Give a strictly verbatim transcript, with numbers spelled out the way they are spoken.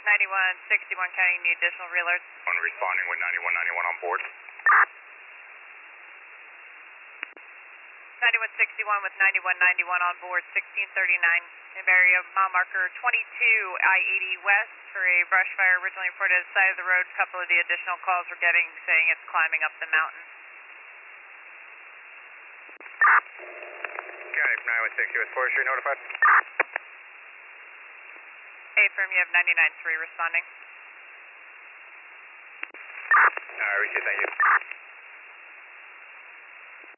ninety-one sixty-one County, need additional real-alerts. One responding with ninety-one ninety-one on board. ninety-one sixty-one with ninety-one ninety-one on board, sixteen thirty-nine. Area mile marker twenty-two I eighty west for a brush fire originally reported at the side of the road. A couple of the additional calls we're getting saying it's climbing up the mountain. County from ninety-one sixty with forestry notified. Hey, firm, you have ninety-nine three responding. Alright, Richie, thank you.